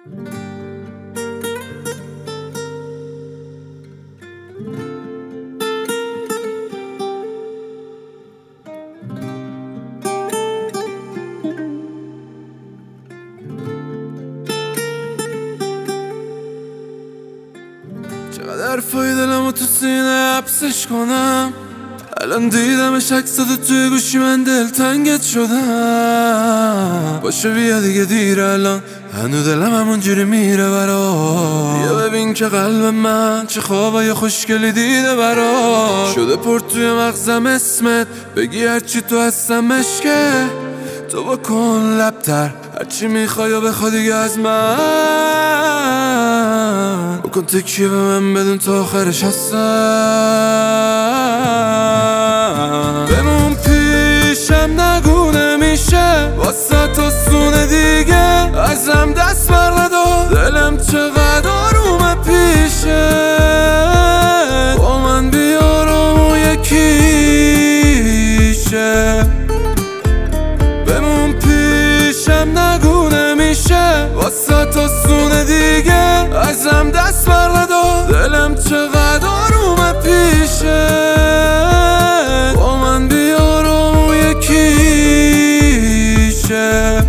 چقدر فای دلمو تو سینه حبسش کنم. الان دیدمش عکساتو توی گوشی من دلتنگت شدم. باشه بیا دیگه دیر الان، هنو دلم همونجوری میره برات. بیا ببین که قلب من چه خوابای خوشگلی دیده برات. شده پر توی مغزم اسمت، بگی هرچی تو هستمش که تو بکن لبتر هرچی میخوای و بخوای دیگه از من. بکن تکیه به من بدون تا آخرش هستم. بمون پیشم نگو نمیشه واسه تو سونه دیگه، ازم دست بر ندار دلم چقدر آرومه پیشه. با من بیار و یکیشه. بمون پیشم نگو نمیشه واسه تو سونه دیگه، ازم دست بر ندار دلم چقدر آرومه پیشه. با من بیار و یکیشه.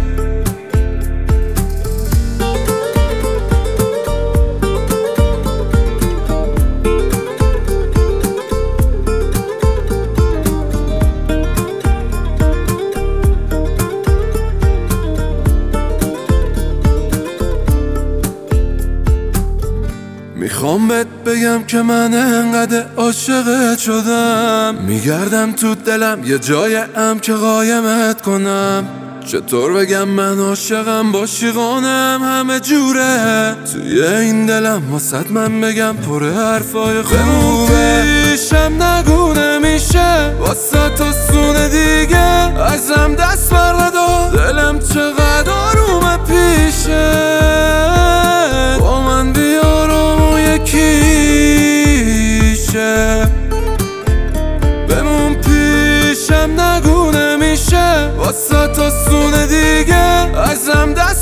میخوام بهت بگم که من انقدر عاشقت شدم، میگردم تو دلم یه جایم که قایمت کنم. چطور بگم من عاشقم باشی قانم همه جوره توی این دلم، واسه من بگم پر حرفای خوبه. پیشم نگو نمیشه واسه تو سونه دیگه، ازم دست بر ندار دلم چقدر آرومه پیشه. با من بیار و یکیشه. بمون پیشم نگو نمیشه واسه تو سونه دیگه، ازم دست